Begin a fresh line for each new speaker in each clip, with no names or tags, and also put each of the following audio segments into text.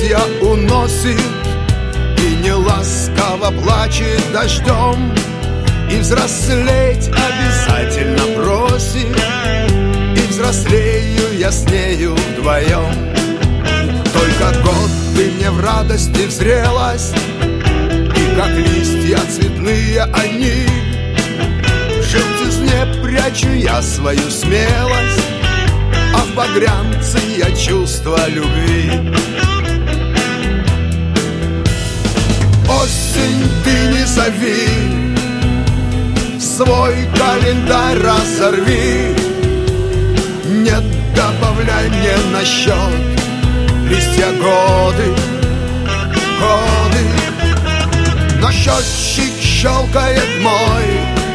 листья уносит и неласково плачет дождем, и взрослеть обязательно просит, и взрослею я с нею вдвоем. Только год ты мне в радости в зрелость, и как листья цветные они, в желтизне прячу я свою смелость, а в багрянце я чувство любви. Осень, ты не зови, свой календарь разорви, не добавляй мне на счет листья годы, годы. Но счетчик щелкает мой,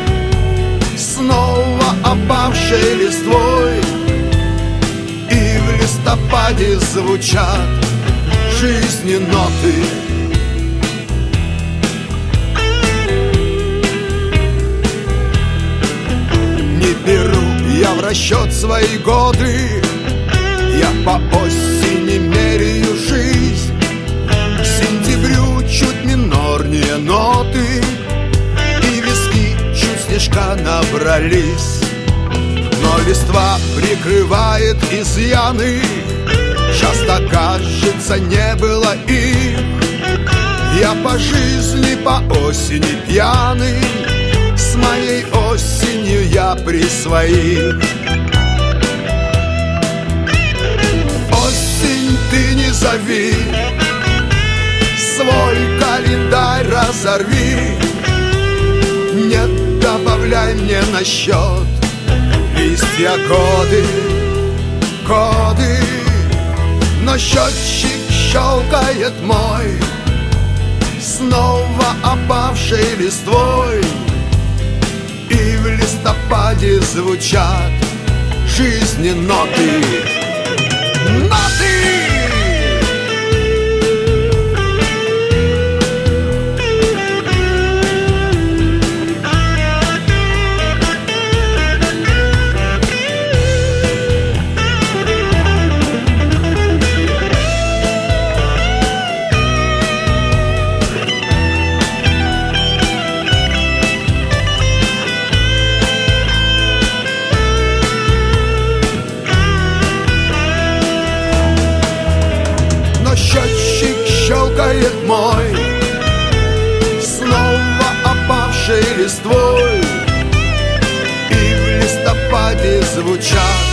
снова опавшей листвой, и в листопаде звучат жизни ноты. Не беру я в расчет свои годы, я по осени меряю жизнь, к сентябрю чуть минорнее ноты, и виски чуть снежка набрались. Но листва прикрывает изъяны, часто кажется не было их. Я по жизни по осени пьяный, с моей осенью я при своих. Осень, ты не зови, свой календарь разорви, не добавляй мне на счет листья годы, годы. Но счетчик щелкает мой, снова опавшей листвой, и в листопаде звучат жизни ноты, ноты. Счетчик щелкает мой, снова опавшей листвой, и в листопаде звучат